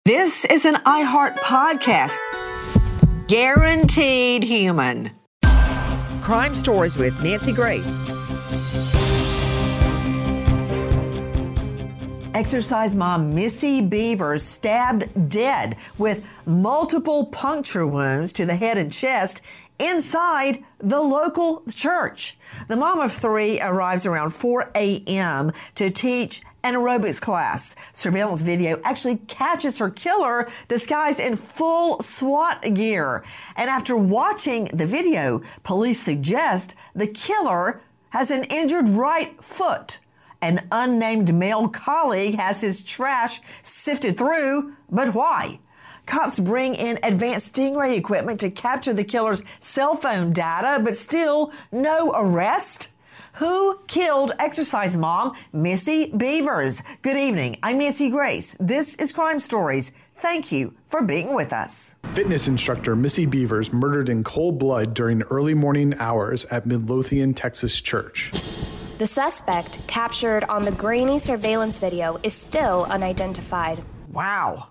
This is an iHeart podcast. Guaranteed human. Crime Stories with Nancy Grace. Exercise mom Missy Beavers stabbed dead with multiple puncture wounds to the head and chest inside the local church. The mom of three arrives around 4 a.m. to teach an aerobics class. Surveillance video actually catches her killer disguised in full SWAT gear. And after watching the video, police suggest the killer has an injured right foot. An unnamed male colleague has his trash sifted through, but why? Cops bring in advanced Stingray equipment to capture the killer's cell phone data, but still no arrest? Who killed exercise mom Missy Beavers? Good evening. I'm Nancy Grace. This is Crime Stories. Thank you for being with us. Fitness instructor Missy Beavers murdered in cold blood during early morning hours at Midlothian, Texas church. The suspect, captured on the grainy surveillance video, is still unidentified. Wow.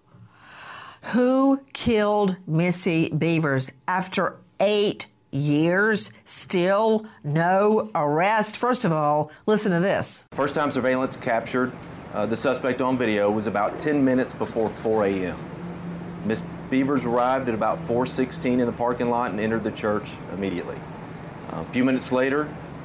Who killed Missy Beavers after 8 years? Still no arrest. First of all, listen to this. First time surveillance captured the suspect on video was about 10 minutes before 4 a.m. Miss Beavers arrived at about 4:16 in the parking lot and entered the church immediately. A few minutes later,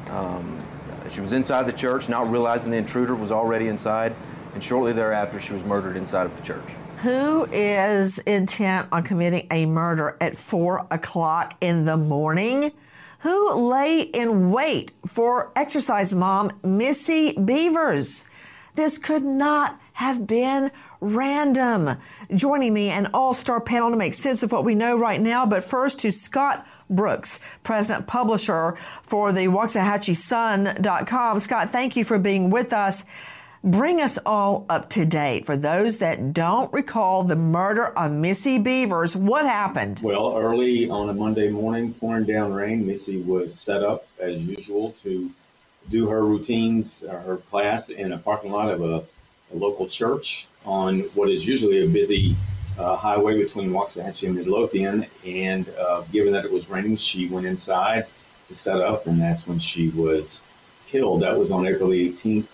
she was inside the church, not realizing the intruder was already inside, and shortly thereafter she was murdered inside of the church. Who is intent on committing a murder at 4 o'clock in the morning? Who lay in wait for exercise mom Missy Beavers? This could not have been random. Joining me, an all-star panel to make sense of what we know right now. But first to Scott Brooks, president publisher for the WaxahachieSun.com. Scott, thank you for being with us. Bring us all up to date. For those that don't recall the murder of Missy Beavers, what happened? Well, early on a Monday morning, pouring down rain, Missy was set up as usual to do her routines, her class in a parking lot of a local church on what is usually a busy highway between Waxahachie and Midlothian. And given that it was raining, she went inside to set up, and that's when she was killed. That was on April 18th.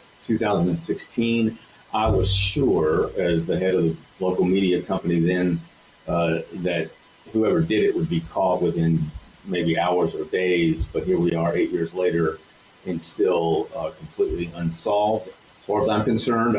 2016. I was sure, as the head of the local media company then, that whoever did it would be caught within maybe hours or days. But here we are 8 years later and still completely unsolved. As far as I'm concerned,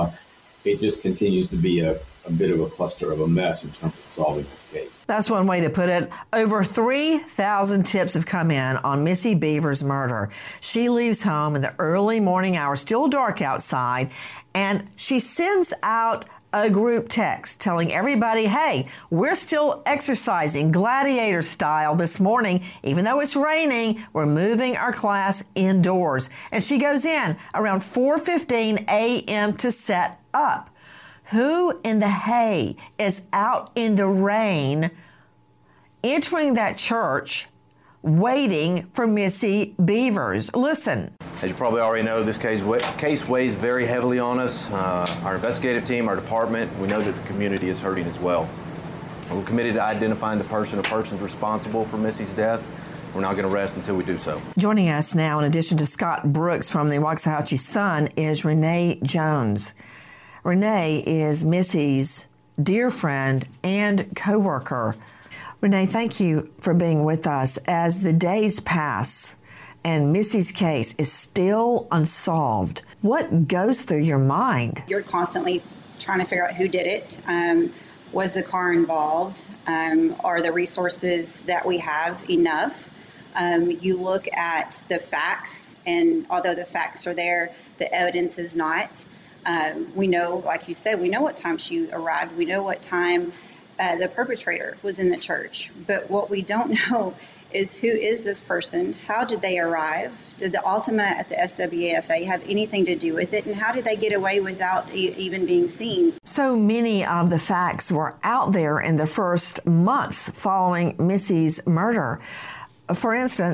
it just continues to be a bit of a cluster of a mess in terms of solving this case. That's one way to put it. Over 3,000 tips have come in on Missy Beavers' murder. She leaves home in the early morning hours, still dark outside, and she sends out a group text telling everybody, hey, we're still exercising gladiator style this morning. Even though it's raining, we're moving our class indoors. And she goes in around 4:15 a.m. to set up. Who in the hay is out in the rain, entering that church, waiting for Missy Beavers? Listen. As you probably already know, this case weighs very heavily on us. Our investigative team, our department, we know that the community is hurting as well. We're committed to identifying the person or persons responsible for Missy's death. We're not going to rest until we do so. Joining us now, in addition to Scott Brooks from the Waxahachie Sun, is Renee Jones. Renee is Missy's dear friend and coworker. Renee, thank you for being with us. As the days pass and Missy's case is still unsolved, what goes through your mind? You're constantly trying to figure out who did it. Was the car involved? Are the resources that we have enough? You look at the facts, and although the facts are there, the evidence is not. We know, like you said, we know what time she arrived. We know what time the perpetrator was in the church. But what we don't know is who is this person? How did they arrive? Did the Ultima at the SWAFA have anything to do with it? And how did they get away without even being seen? So many of the facts were out there in the first months following Missy's murder. For instance,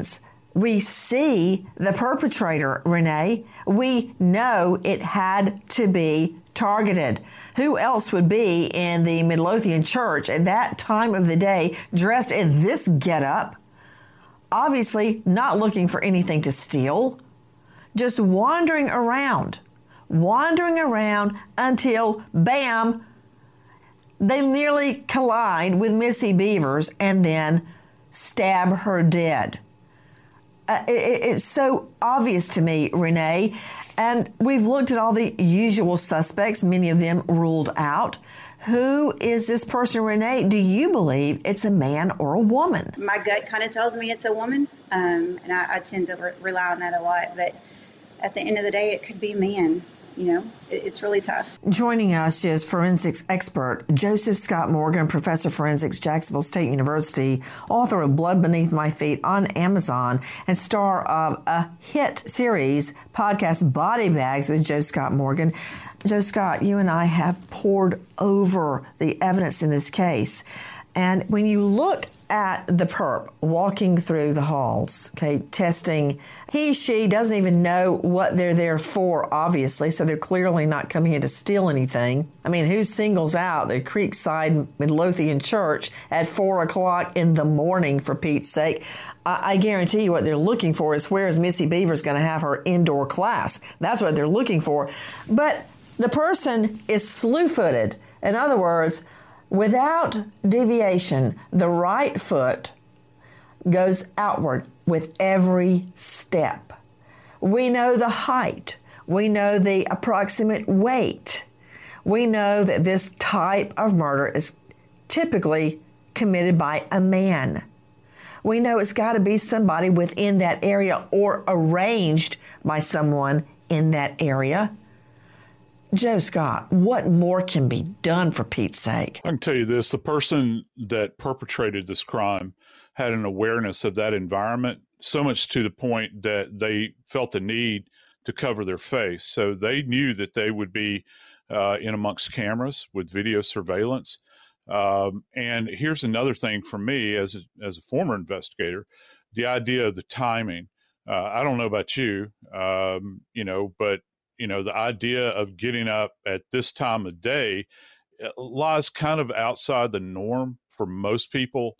we see the perpetrator, Renee. We know it had to be targeted. Who else would be in the Midlothian church at that time of the day dressed in this getup? Obviously not looking for anything to steal, just wandering around until, bam, they nearly collide with Missy Bevers and then stab her dead. It's so obvious to me, Renee. And we've looked at all the usual suspects, many of them ruled out. Who is this person, Renee? Do you believe it's a man or a woman? My gut kind of tells me it's a woman, and I tend to rely on that a lot. But at the end of the day, it could be a man. You know, it's really tough. Joining us is forensics expert Joseph Scott Morgan, professor of forensics, Jacksonville State University, author of Blood Beneath My Feet on Amazon, and star of a hit series podcast, Body Bags with Joe Scott Morgan. Joe Scott, you and I have pored over the evidence in this case. And when you look at the perp walking through the halls, okay, testing, she doesn't even know what they're there for, obviously, so they're clearly not coming in to steal anything. I mean, who singles out the Creekside Midlothian Church at 4 o'clock in the morning, for Pete's sake? I guarantee you what they're looking for is where is Missy Bevers going to have her indoor class? That's what they're looking for. But the person is slew-footed. In other words, without deviation, the right foot goes outward with every step. We know the height. We know the approximate weight. We know that this type of murder is typically committed by a man. We know it's got to be somebody within that area or arranged by someone in that area. Joe Scott, what more can be done, for Pete's sake? I can tell you this, the person that perpetrated this crime had an awareness of that environment, so much to the point that they felt the need to cover their face. So they knew that they would be in amongst cameras with video surveillance. And here's another thing for me as a former investigator, the idea of the timing. I don't know about you, but the idea of getting up at this time of day lies kind of outside the norm for most people,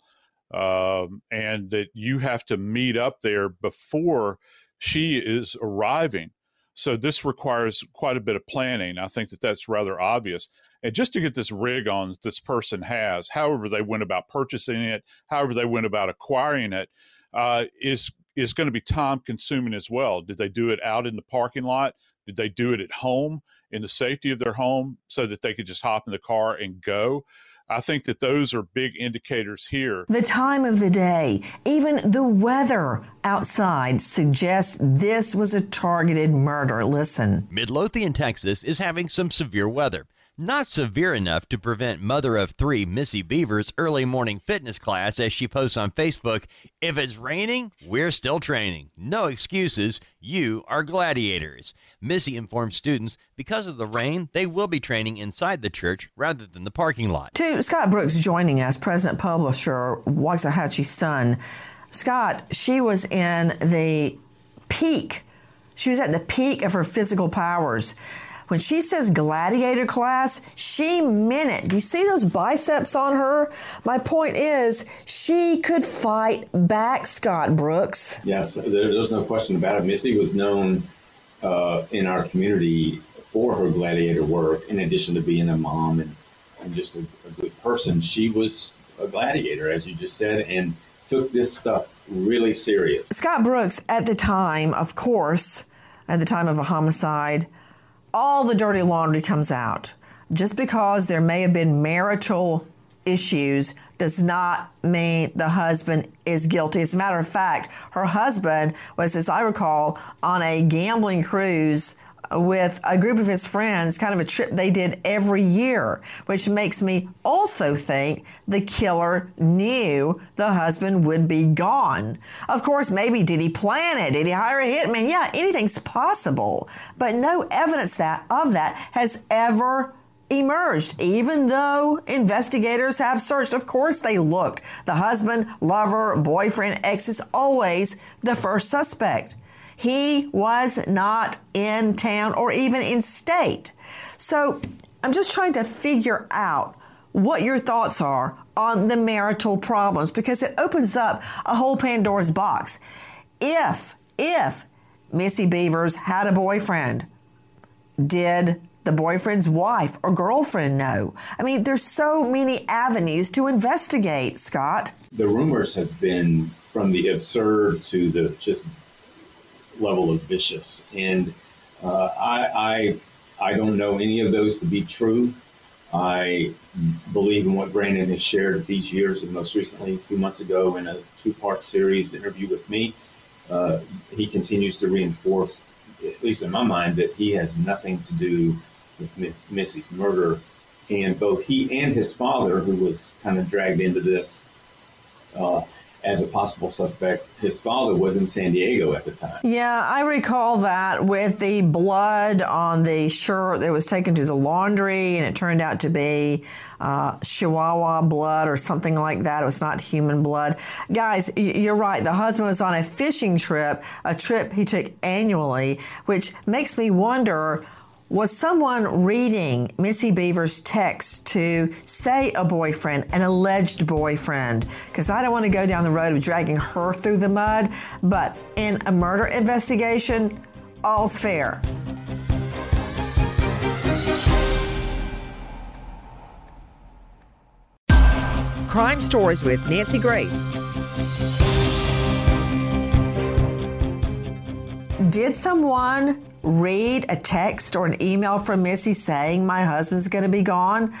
and that you have to meet up there before she is arriving. So this requires quite a bit of planning. I think that that's rather obvious. And just to get this rig on that this person has, however they went about purchasing it, however they went about acquiring it, is going to be time consuming as well. Did they do it out in the parking lot? Did they do it at home in the safety of their home so that they could just hop in the car and go? I think that those are big indicators here. The time of the day, even the weather outside suggests this was a targeted murder. Listen. Midlothian, Texas is having some severe weather. Not severe enough to prevent mother of three Missy Bevers' early morning fitness class, as she posts on Facebook, "If it's raining, we're still training. No excuses. You are gladiators." Missy informed students because of the rain, they will be training inside the church rather than the parking lot. To Scott Brooks joining us, president publisher, Waxahachie Sun. Scott, she was in the peak. She was at the peak of her physical powers. When she says gladiator class, she meant it. Do you see those biceps on her? My point is, she could fight back, Scott Brooks. Yes, there's no question about it. Missy was known in our community for her gladiator work, in addition to being a mom and just a good person. She was a gladiator, as you just said, and took this stuff really serious. Scott Brooks, at the time, of course, at the time of a homicide, all the dirty laundry comes out. Just because there may have been marital issues does not mean the husband is guilty. As a matter of fact, her husband was, as I recall, on a gambling cruise with a group of his friends, kind of a trip they did every year, which makes me also think the killer knew the husband would be gone. Of course, maybe did he plan it? Did he hire a hitman? Yeah, anything's possible. But no evidence of that has ever emerged. Even though investigators have searched, of course they looked. The husband, lover, boyfriend, ex is always the first suspect. He was not in town or even in state. So I'm just trying to figure out what your thoughts are on the marital problems, because it opens up a whole Pandora's box. If Missy Bevers had a boyfriend, did the boyfriend's wife or girlfriend know? I mean, there's so many avenues to investigate, Scott. The rumors have been from the absurd to the just level of vicious. And I don't know any of those to be true. I believe in what Brandon has shared these years, and most recently 2 months ago in a 2-part series interview with me. He continues to reinforce, at least in my mind, that he has nothing to do with Missy's murder. And both he and his father, who was kind of dragged into this as a possible suspect, his father was in San Diego at the time. Yeah, I recall that, with the blood on the shirt that was taken to the laundry, and it turned out to be Chihuahua blood or something like that. It was not human blood. Guys, you're right. The husband was on a fishing trip, a trip he took annually, which makes me wonder, was someone reading Missy Bevers' text to, say, a boyfriend, an alleged boyfriend? Because I don't want to go down the road of dragging her through the mud, but in a murder investigation, all's fair. Crime Stories with Nancy Grace. Did someone read a text or an email from Missy saying my husband's going to be gone?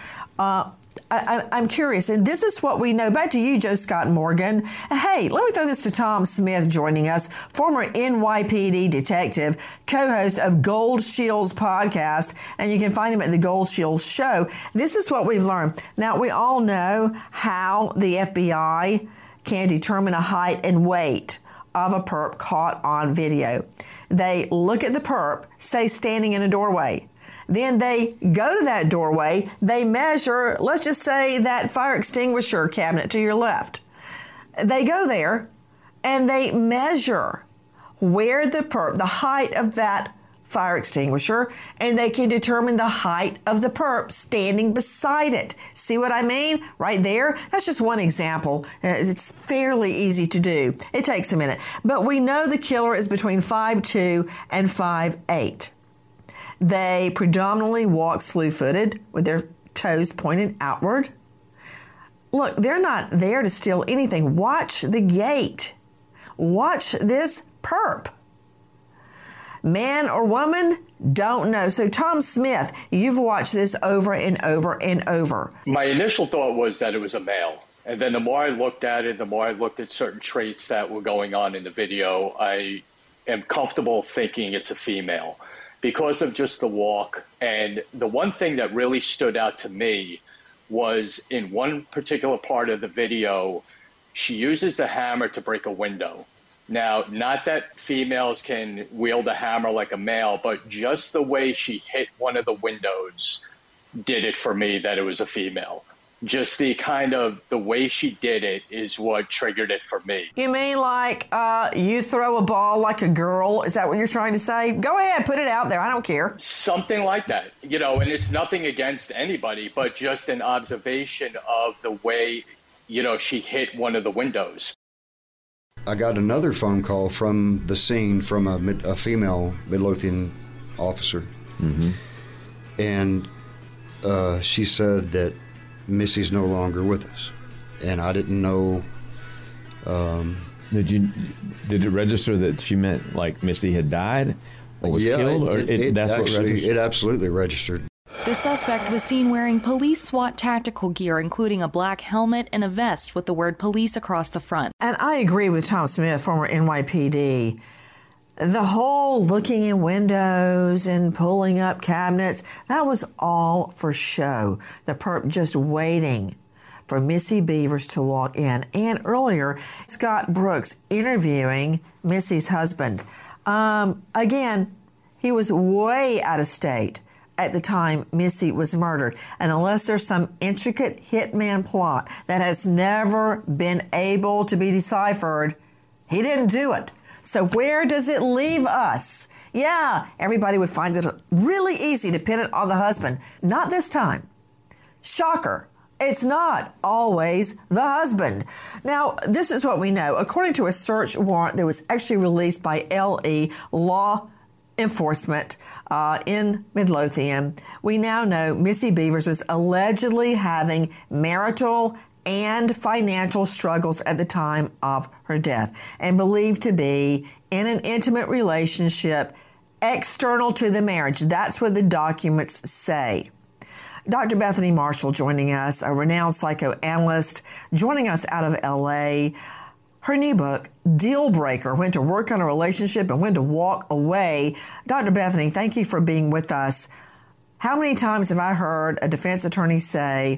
I'm curious, and this is what we know. Back to you, Joe Scott Morgan. Hey, let me throw this to Tom Smith joining us, former NYPD detective, co-host of Gold Shields podcast, and you can find him at the Gold Shields Show. This is what we've learned. Now, we all know how the FBI can determine a height and weight of a perp caught on video. They look at the perp, say standing in a doorway. Then they go to that doorway, they measure, let's just say that fire extinguisher cabinet to your left. They go there and they measure where the perp, the height of that fire extinguisher, and they can determine the height of the perp standing beside it. See what I mean? Right there. That's just one example. It's fairly easy to do. It takes a minute. But we know the killer is between 5'2" and 5'8". They predominantly walk slew-footed with their toes pointed outward. Look, they're not there to steal anything. Watch the gait. Watch this perp. Man or woman? Don't know. So, Tom Smith, you've watched this over and over and over. My initial thought was that it was a male. And then the more I looked at it, the more I looked at certain traits that were going on in the video, I am comfortable thinking it's a female because of just the walk. And the one thing that really stood out to me was in one particular part of the video, she uses the hammer to break a window. Now, not that females can wield a hammer like a male, but just the way she hit one of the windows did it for me that it was a female. Just the way she did it is what triggered it for me. You mean like you throw a ball like a girl? Is that what you're trying to say? Go ahead, put it out there. I don't care. Something like that, and it's nothing against anybody, but just an observation of the way, she hit one of the windows. I got another phone call from the scene from a female Midlothian officer. Mm-hmm. And she said that Missy's no longer with us. And I didn't know. Did it register that she meant like Missy had died or was killed? Or it that's actually, what registered? It absolutely registered. The suspect was seen wearing police SWAT tactical gear, including a black helmet and a vest with the word police across the front. And I agree with Tom Smith, former NYPD. The whole looking in windows and pulling up cabinets, that was all for show. The perp just waiting for Missy Bevers to walk in. And earlier, Scott Brooks interviewing Missy's husband. Again, he was way out of state. at the time Missy was murdered. And unless there's some intricate hitman plot that has never been able to be deciphered, he didn't do it. So where does it leave us? Yeah, everybody would find it really easy to pin it on the husband. Not this time. Shocker. It's not always the husband. Now, this is what we know. According to a search warrant that was actually released by LE Law Enforcement in Midlothian, we now know Missy Bevers was allegedly having marital and financial struggles at the time of her death and believed to be in an intimate relationship external to the marriage. That's what the documents say. Dr. Bethany Marshall joining us, a renowned psychoanalyst, joining us out of L.A. Her new book, Deal Breaker, When to Work on a Relationship and When to Walk Away. Dr. Bethany, thank you for being with us. How many times have I heard a defense attorney say,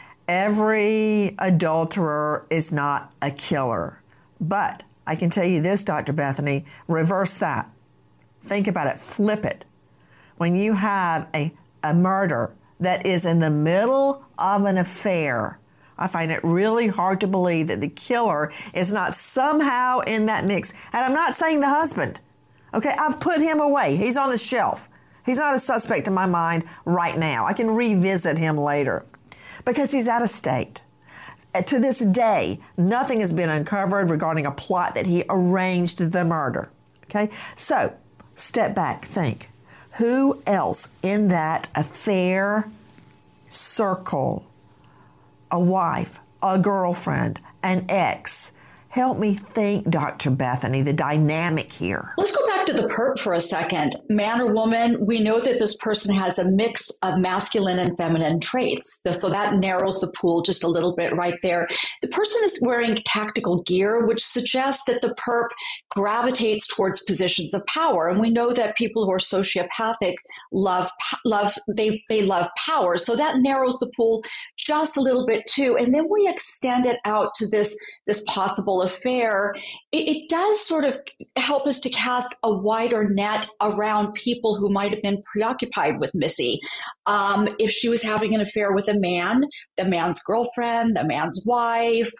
every adulterer is not a killer? But I can tell you this, Dr. Bethany, reverse that. Think about it, flip it. When you have a murder that is in the middle of an affair, I find it really hard to believe that the killer is not somehow in that mix. And I'm not saying the husband. Okay, I've put him away. He's on the shelf. He's not a suspect in my mind right now. I can revisit him later because he's out of state. To this day, nothing has been uncovered regarding a plot that he arranged the murder. Okay, so step back, think. Who else in that affair circle, a wife, a girlfriend, an ex? Help me think, Dr. Bethany, the dynamic here. Let's go back to the perp for a second. Man or woman, we know that this person has a mix of masculine and feminine traits. So that narrows the pool just a little bit right there. The person is wearing tactical gear, which suggests that the perp gravitates towards positions of power. And we know that people who are sociopathic love power. So that narrows the pool just a little bit too. And then we extend it out to this possible affair. It does sort of help us to cast a wider net around people who might have been preoccupied with Missy. If she was having an affair with a man, the man's girlfriend, the man's wife,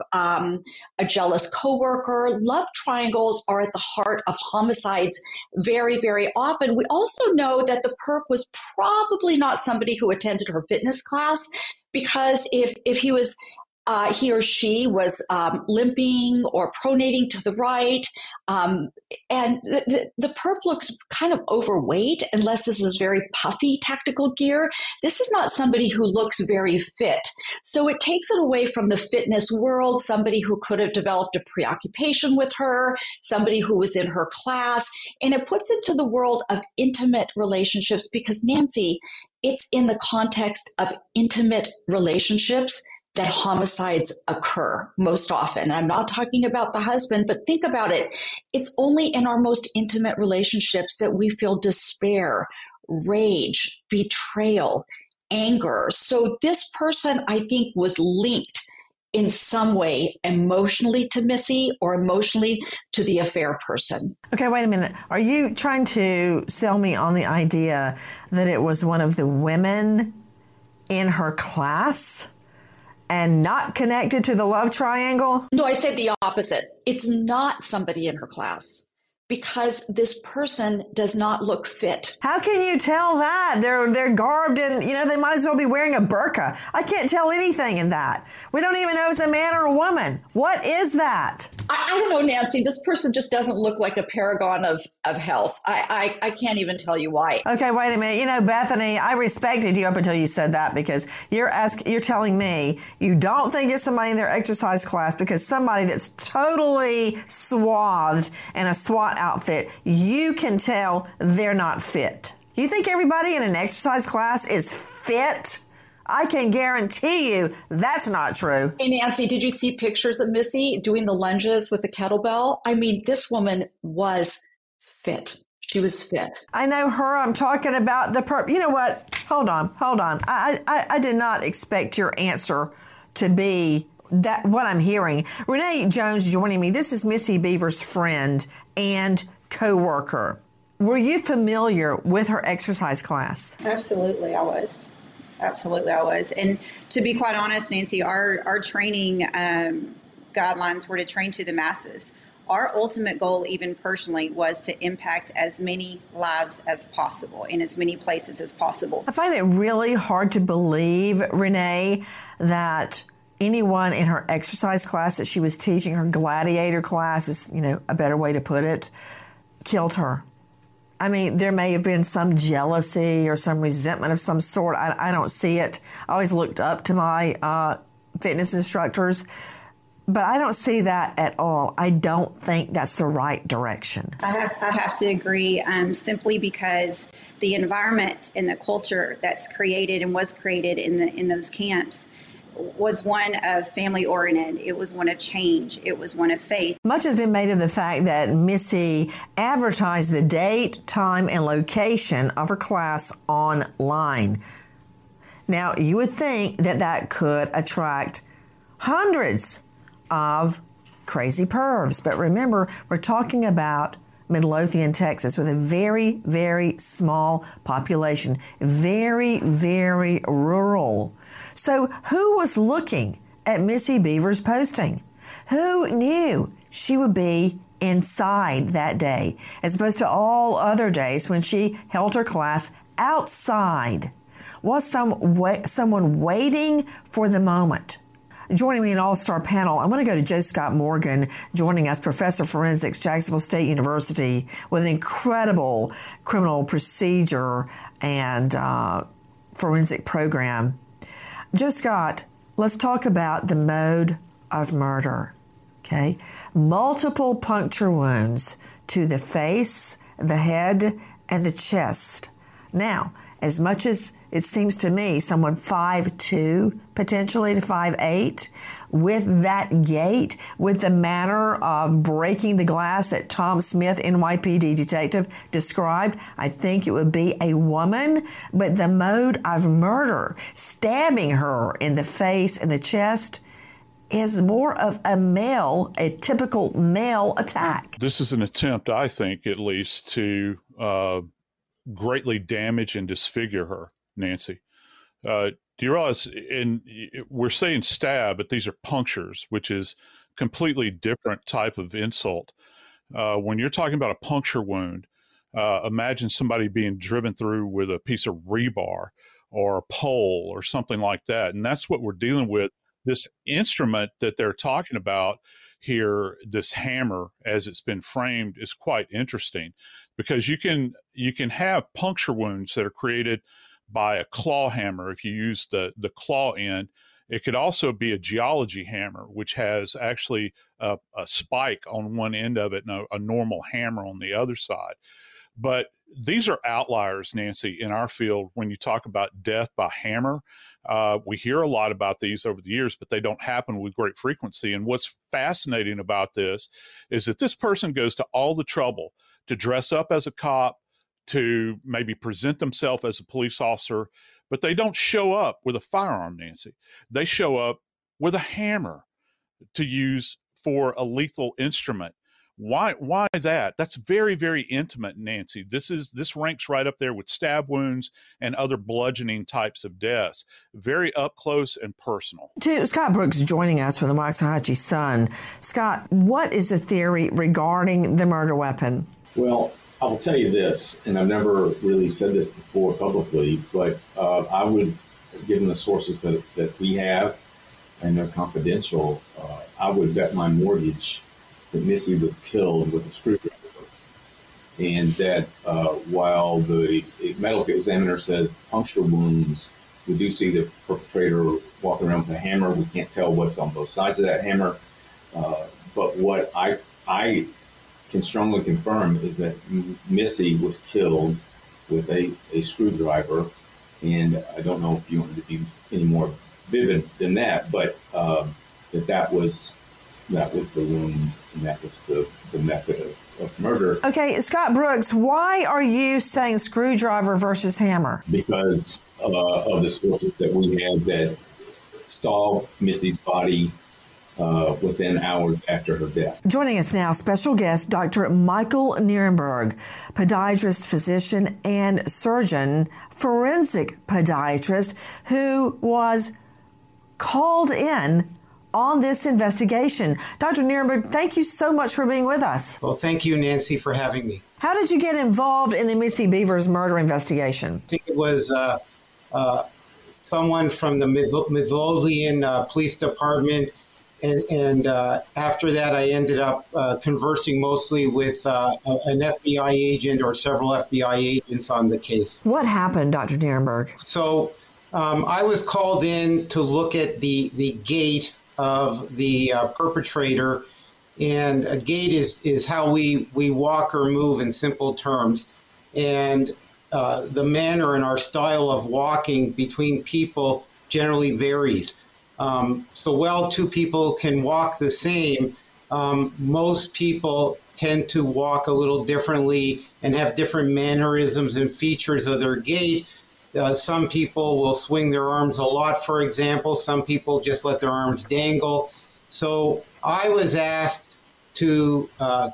a jealous coworker, love triangles are at the heart of homicides very, very often. We also know that the perp was probably not somebody who attended her fitness class, because if he was he or she was limping or pronating to the right, and the perp looks kind of overweight, unless this is very puffy tactical gear. This is not somebody who looks very fit. So it takes it away from the fitness world, somebody who could have developed a preoccupation with her, somebody who was in her class, and it puts into the world of intimate relationships, because Nancy, it's in the context of intimate relationships that homicides occur most often. I'm not talking about the husband, but think about it. It's only in our most intimate relationships that we feel despair, rage, betrayal, anger. So this person, I think, was linked in some way emotionally to Missy or emotionally to the affair person. Okay, wait a minute. Are you trying to sell me on the idea that it was one of the women in her class and not connected to the love triangle? No, I said the opposite. It's not somebody in her class, because this person does not look fit. How can you tell that? They're garbed in, they might as well be wearing a burqa. I can't tell anything in that. We don't even know if it's a man or a woman. What is that? I don't know, Nancy. This person just doesn't look like a paragon of health. I can't even tell you why. Okay, wait a minute. Bethany, I respected you up until you said that, because you're telling me you don't think it's somebody in their exercise class, because somebody that's totally swathed in a SWAT outfit, you can tell they're not fit. You think everybody in an exercise class is fit? I can guarantee you that's not true. Hey, Nancy, did you see pictures of Missy doing the lunges with the kettlebell? I mean, this woman was fit. She was fit. I know her. I'm talking about the perp. You know what? Hold on. I did not expect your answer to be that what I'm hearing. Renee Jones joining me. This is Missy Bevers' friend and co-worker. Were you familiar with her exercise class? Absolutely, I was. Absolutely, I was. And to be quite honest, Nancy, our training guidelines were to train to the masses. Our ultimate goal, even personally, was to impact as many lives as possible in as many places as possible. I find it really hard to believe, Renee, that anyone in her exercise class that she was teaching, her gladiator class is, a better way to put it, killed her. I mean, there may have been some jealousy or some resentment of some sort. I don't see it. I always looked up to my fitness instructors, but I don't see that at all. I don't think that's the right direction. I have to agree, simply because the environment and the culture that's created and was created in those camps was one of family-oriented. It was one of change. It was one of faith. Much has been made of the fact that Missy advertised the date, time, and location of her class online. Now, you would think that could attract hundreds of crazy pervs. But remember, we're talking about Midlothian, Texas, with a very, very small population, very, very rural. So who was looking at Missy Beavers' posting? Who knew she would be inside that day, as opposed to all other days when she held her class outside? Was someone waiting for the moment? Joining me in an all-star panel, I'm going to go to Joe Scott Morgan, joining us, Professor of Forensics, Jacksonville State University, with an incredible criminal procedure and forensic program. Joe Scott, let's talk about the mode of murder, okay? Multiple puncture wounds to the face, the head, and the chest. Now, as much as it seems to me, someone 5'2", potentially to 5'8", with that gait, with the manner of breaking the glass that Tom Smith, NYPD detective, described, I think it would be a woman. But the mode of murder, stabbing her in the face and the chest, is more of a typical male attack. This is an attempt, I think, at least, to greatly damage and disfigure her, Nancy. Do you realize, we're saying stab, but these are punctures, which is completely different type of insult. When you're talking about a puncture wound, imagine somebody being driven through with a piece of rebar or a pole or something like that. And that's what we're dealing with. This instrument that they're talking about here, this hammer, as it's been framed, is quite interesting, because you can have puncture wounds that are created by a claw hammer if you use the claw end. It could also be a geology hammer, which has actually a spike on one end of it and a normal hammer on the other side. But these are outliers, Nancy, in our field. When you talk about death by hammer, we hear a lot about these over the years, but they don't happen with great frequency. And what's fascinating about this is that this person goes to all the trouble to dress up as a cop, to maybe present themselves as a police officer, but they don't show up with a firearm, Nancy. They show up with a hammer to use for a lethal instrument. Why that? That's very, very intimate, Nancy. This ranks right up there with stab wounds and other bludgeoning types of deaths. Very up close and personal. To Scott Brooks joining us from the Waxahachie Sun. Scott, what is the theory regarding the murder weapon? Well, I will tell you this, and I've never really said this before publicly, but I would, given the sources that we have, and they're confidential, I would bet my mortgage that Missy was killed with a screwdriver. And that while the medical examiner says puncture wounds, we do see the perpetrator walking around with a hammer. We can't tell what's on both sides of that hammer. But what I can strongly confirm is that Missy was killed with a screwdriver. And I don't know if you want to be any more vivid than that, but that was the wound, and that was the method of murder. Okay, Scott Brooks, why are you saying screwdriver versus hammer? Because of the sources that we have that saw Missy's body within hours after her death. Joining us now, special guest Dr. Michael Nierenberg, podiatrist, physician, and surgeon, forensic podiatrist, who was called in on this investigation. Dr. Nierenberg, thank you so much for being with us. Well, thank you, Nancy, for having me. How did you get involved in the Missy Bevers murder investigation? I think it was someone from the Midlothian Police Department. And after that, I ended up conversing mostly with an FBI agent or several FBI agents on the case. What happened, Dr. Nierenberg? So I was called in to look at the gait of the perpetrator. And a gait is how we walk or move in simple terms. And the manner and our style of walking between people generally varies. So while two people can walk the same, most people tend to walk a little differently and have different mannerisms and features of their gait. Some people will swing their arms a lot, for example. Some people just let their arms dangle. So I was asked to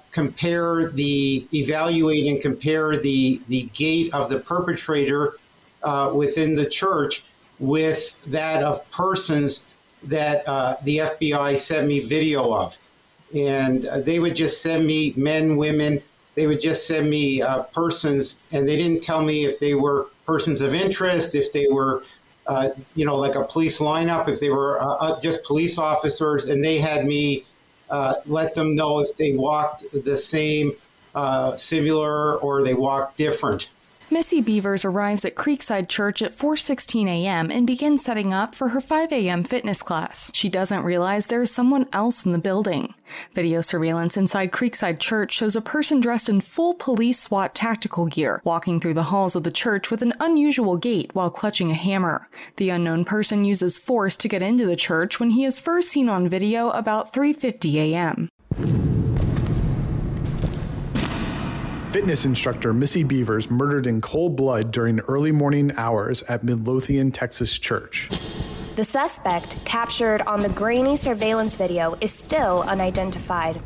evaluate and compare the gait of the perpetrator within the church with that of persons that the FBI sent me video of. And they would just send me men, women. They would just send me persons, and they didn't tell me if they were persons of interest, if they were, like a police lineup, if they were just police officers, and they had me let them know if they walked the same, similar, or they walked different. Missy Bevers arrives at Creekside Church at 4:16 a.m. and begins setting up for her 5 a.m. fitness class. She doesn't realize there is someone else in the building. Video surveillance inside Creekside Church shows a person dressed in full police SWAT tactical gear walking through the halls of the church with an unusual gait while clutching a hammer. The unknown person uses force to get into the church when he is first seen on video about 3:50 a.m. Fitness instructor Missy Bevers murdered in cold blood during early morning hours at Midlothian, Texas church. The suspect, captured on the grainy surveillance video, is still unidentified.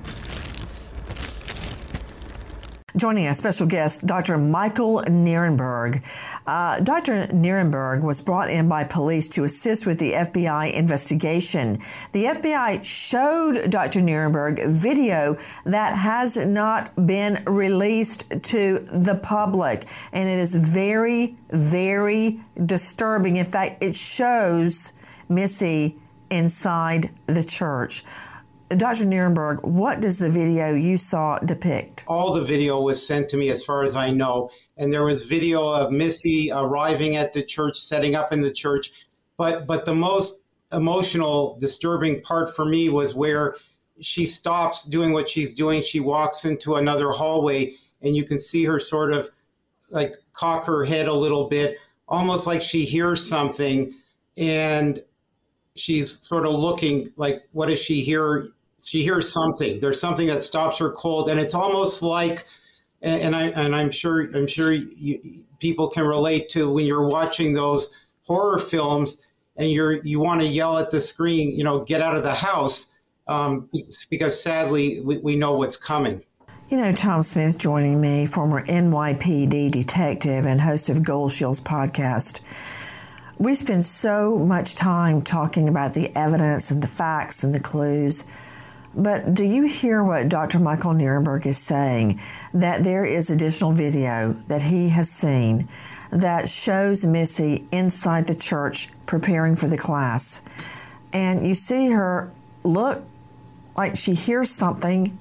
Joining us, special guest, Dr. Michael Nierenberg. Dr. Nierenberg was brought in by police to assist with the FBI investigation. The FBI showed Dr. Nierenberg video that has not been released to the public, and it is very, very disturbing. In fact, it shows Missy inside the church. Dr. Nierenberg, what does the video you saw depict? All the video was sent to me as far as I know. And there was video of Missy arriving at the church, setting up in the church. But the most emotional, disturbing part for me was where she stops doing what she's doing. She walks into another hallway, and you can see her sort of like cock her head a little bit, almost like she hears something. And she's sort of looking like, what does she hear? She hears something. There's something that stops her cold, and it's almost like, and I'm sure people can relate to when you're watching those horror films and you want to yell at the screen, get out of the house, because sadly we know what's coming. Tom Smith joining me, former NYPD detective and host of Gold Shields podcast. We spend so much time talking about the evidence and the facts and the clues. But do you hear what Dr. Michael Nierenberg is saying? That there is additional video that he has seen that shows Missy inside the church preparing for the class. And you see her look like she hears something,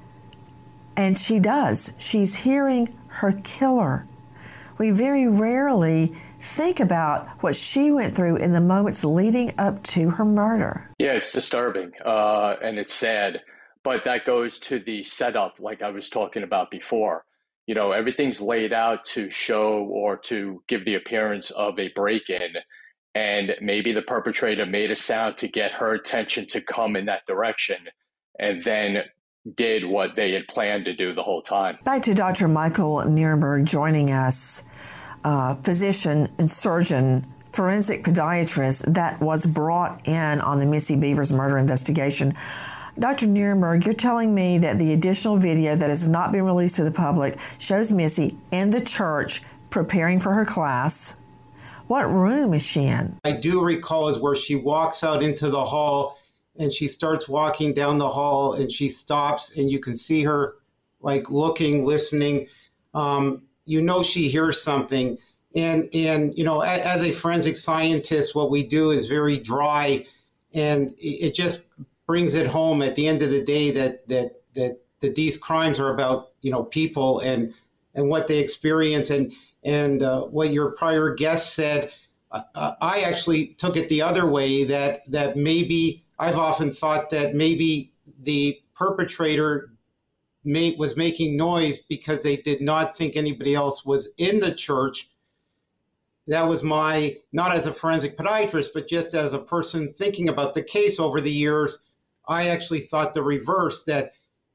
and she does. She's hearing her killer. We very rarely think about what she went through in the moments leading up to her murder. Yeah, it's disturbing and it's sad, but that goes to the setup like I was talking about before. Everything's laid out to show or to give the appearance of a break-in, and maybe the perpetrator made a sound to get her attention to come in that direction and then did what they had planned to do the whole time. Back to Dr. Michael Nierenberg joining us. Physician and surgeon, forensic podiatrist that was brought in on the Missy Bevers murder investigation. Dr. Nierenberg, you're telling me that the additional video that has not been released to the public shows Missy in the church preparing for her class. What room is she in? I do recall is where she walks out into the hall and she starts walking down the hall and she stops and you can see her like looking, listening. You know she hears something. And you know, as a forensic scientist, what we do is very dry, and it just brings it home at the end of the day that these crimes are about, you know, people and what they experience. And what your prior guest said, I actually took it the other way, that maybe I've often thought that maybe the perpetrator was making noise because they did not think anybody else was in the church. That was my, not as a forensic podiatrist, but just as a person thinking about the case over the years, I actually thought the reverse, that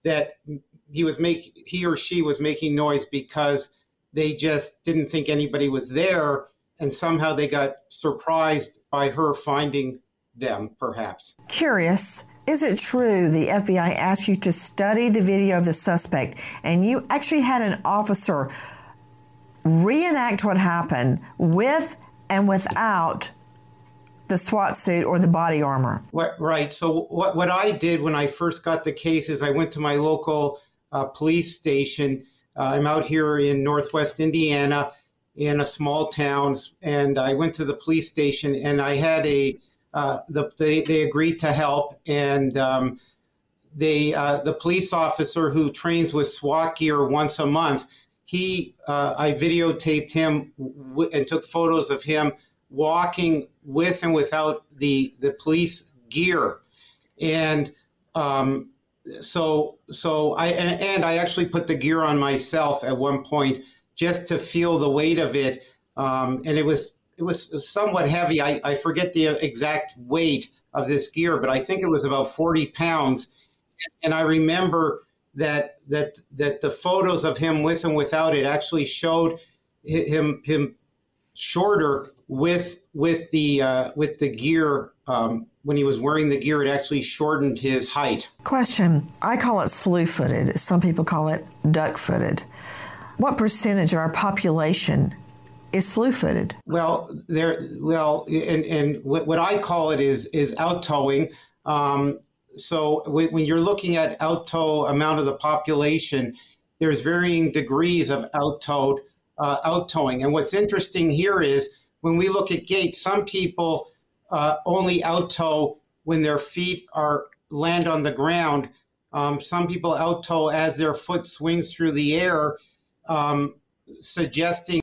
he or she was making noise because they just didn't think anybody was there, and somehow they got surprised by her finding them, perhaps. Curious, is it true the FBI asked you to study the video of the suspect and you actually had an officer reenact what happened with and without the SWAT suit or the body armor? Right. So what I did when I first got the case is I went to my local police station. I'm out here in Northwest Indiana in a small town, and I went to the police station and I had they agreed to help, and the police officer who trains with SWAT gear once a month, I videotaped him and took photos of him walking with and without the police gear, and so I actually put the gear on myself at one point just to feel the weight of it, and it was somewhat heavy. I forget the exact weight of this gear, but I think it was about 40 pounds. And I remember that the photos of him with and without it actually showed him shorter with the gear. When he was wearing the gear, it actually shortened his height. Question. I call it slew-footed. Some people call it duck-footed. What percentage of our population is slew-footed? Well, and what I call it is out-towing. So when you're looking at out-tow amount of the population, there's varying degrees of out-towing. And what's interesting here is when we look at gait, some people only out-tow when their feet land on the ground. Some people out-tow as their foot swings through the air, suggesting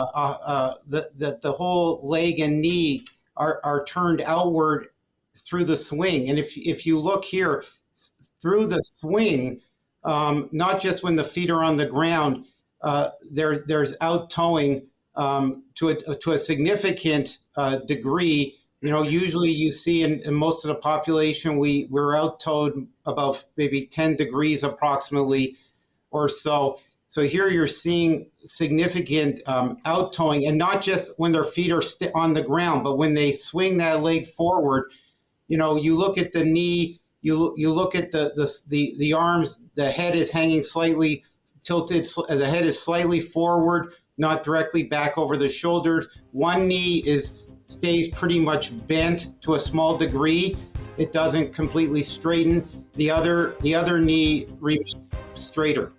that the whole leg and knee are turned outward through the swing. And if you look here, through the swing, not just when the feet are on the ground, there's out-towing to a significant degree. You know, usually you see in most of the population, we're out-towed about maybe 10 degrees approximately or so. So here you're seeing significant out-towing, and not just when their feet are on the ground, but when they swing that leg forward. You know, you look at the knee, you look at the arms, the head is hanging slightly tilted, the head is slightly forward, not directly back over the shoulders. One knee stays pretty much bent to a small degree. It doesn't completely straighten. The other knee remains straighter.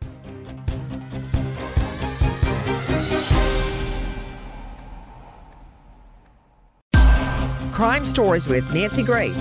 Crime Stories with Nancy Grace.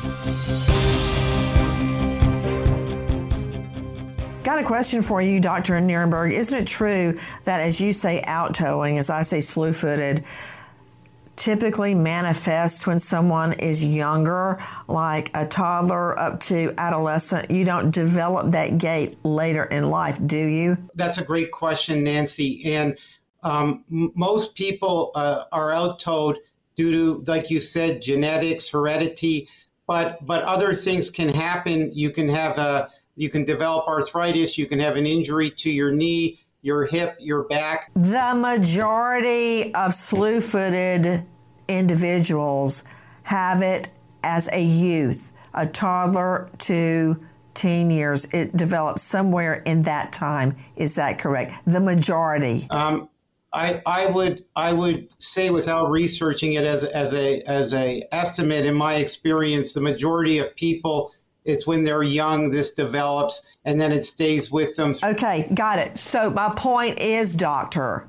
Got a question for you, Dr. Nierenberg. Isn't it true that as you say out-towing, as I say slew-footed, typically manifests when someone is younger, like a toddler up to adolescent? You don't develop that gait later in life, do you? That's a great question, Nancy. And most people are out-towed due to, like you said, genetics, heredity, but other things can happen. You can develop arthritis. You can have an injury to your knee, your hip, your back. The majority of slew-footed individuals have it as a youth, a toddler to teen years. It develops somewhere in that time. Is that correct? The majority. I would say, without researching it as a estimate, in my experience, the majority of people, it's when they're young this develops, and then it stays with them. Okay, got it. So my point is, doctor,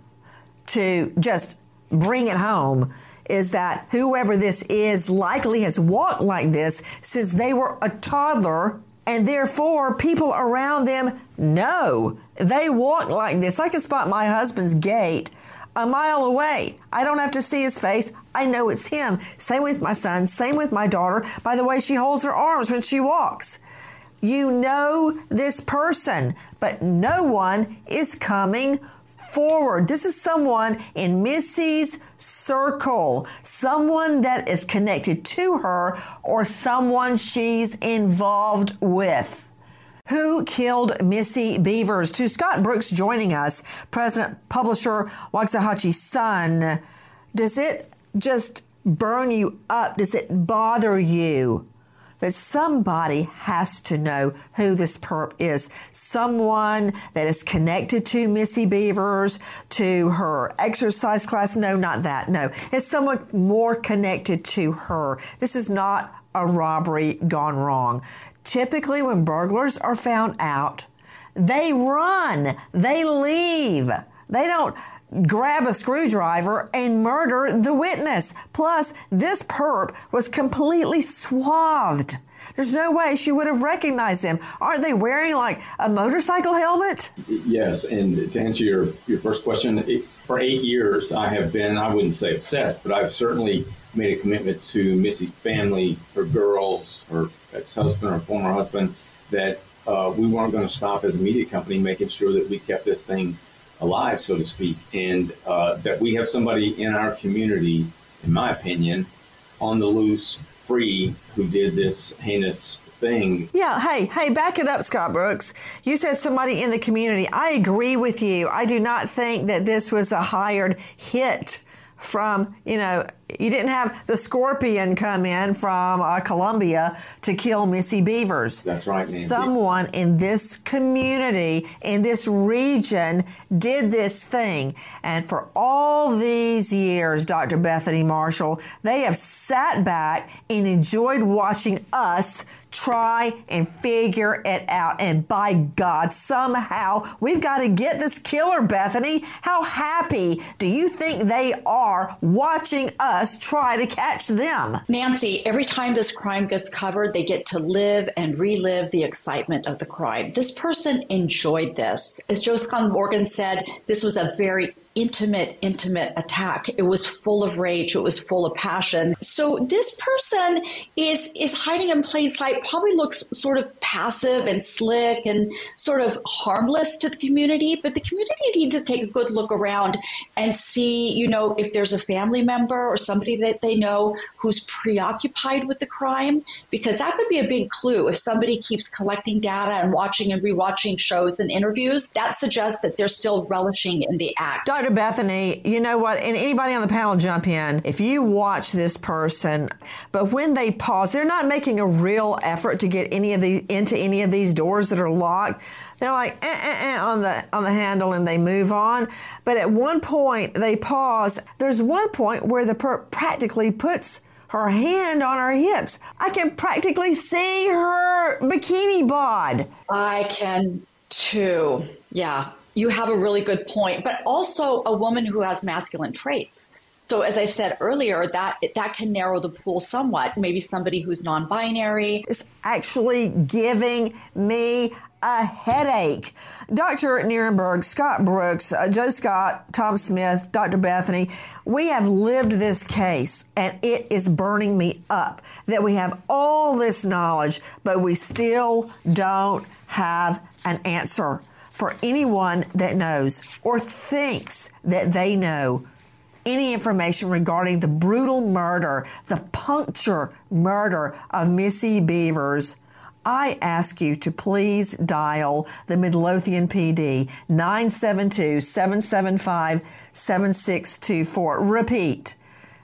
to just bring it home, is that whoever this is likely has walked like this since they were a toddler, and therefore people around them know they walk like this. I can spot my husband's gait a mile away. I don't have to see his face. I know it's him. Same with my son, same with my daughter, by the way she holds her arms when she walks. You know this person, but no one is coming forward. This is someone in Missy's circle, someone that is connected to her or someone she's involved with. Who killed Missy Bevers? To Scott Brooks joining us, president, publisher, Waxahachie's son. Does it just burn you up? Does it bother you that somebody has to know who this perp is? Someone that is connected to Missy Bevers, to her exercise class? No, not that. No, it's someone more connected to her. This is not a robbery gone wrong. Typically, when burglars are found out, they run, they leave. They don't grab a screwdriver and murder the witness. Plus, this perp was completely swathed. There's no way she would have recognized them. Aren't they wearing like a motorcycle helmet? Yes, and to answer your first question, for 8 years I have been, I wouldn't say obsessed, but I've certainly made a commitment to Missy's family, her girls, her ex-husband or former husband, that we weren't going to stop as a media company making sure that we kept this thing alive, so to speak, and that we have somebody in our community, in my opinion, on the loose, free, who did this heinous thing. Yeah, hey, back it up, Scott Brooks. You said somebody in the community. I agree with you. I do not think that this was a hired hit from, you didn't have the Scorpion come in from Colombia to kill Missy Bevers. That's right, Nancy. Someone in this community, in this region, did this thing. And for all these years, Dr. Bethany Marshall, they have sat back and enjoyed watching us try and figure it out. And by God, somehow we've got to get this killer, Bethany. How happy do you think they are watching us try to catch them? Nancy, every time this crime gets covered, they get to live and relive the excitement of the crime. This person enjoyed this. As Joe Scott Morgan said, this was a very intimate attack. It was full of rage. It was full of passion. So this person is hiding in plain sight, probably looks sort of passive and slick and sort of harmless to the community, but the community needs to take a good look around and see, if there's a family member or somebody that they know who's preoccupied with the crime, because that could be a big clue. If somebody keeps collecting data and watching and rewatching shows and interviews, that suggests that they're still relishing in the act. Dr. Bethany, you know what? And anybody on the panel jump in. If you watch this person, but when they pause, they're not making a real effort to get into any of these doors that are locked. They're like on the handle and they move on. But at one point they pause. There's one point where the perp practically puts her hand on her hips. I can practically see her bikini bod. I can too. Yeah. You have a really good point, but also a woman who has masculine traits. So as I said earlier, that can narrow the pool somewhat. Maybe somebody who's non-binary. It's actually giving me a headache. Dr. Nierenberg, Scott Brooks, Joe Scott, Tom Smith, Dr. Bethany, we have lived this case and it is burning me up that we have all this knowledge, but we still don't have an answer for anyone that knows or thinks that they know any information regarding the brutal murder, the puncture murder of Missy Bevers. I ask you to please dial the Midlothian PD 972-775-7624. Repeat,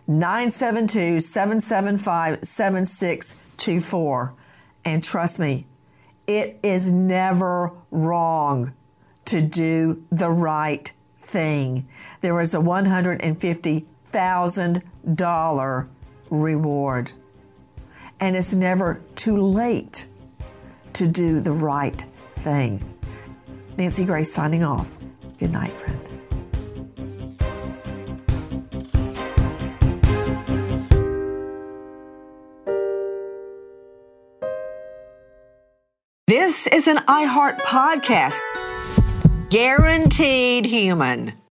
972-775-7624. And trust me, it is never wrong to do the right thing. There is a $150,000 reward. And it's never too late to do the right thing. Nancy Grace signing off. Good night, friend. This is an iHeart podcast. Guaranteed human.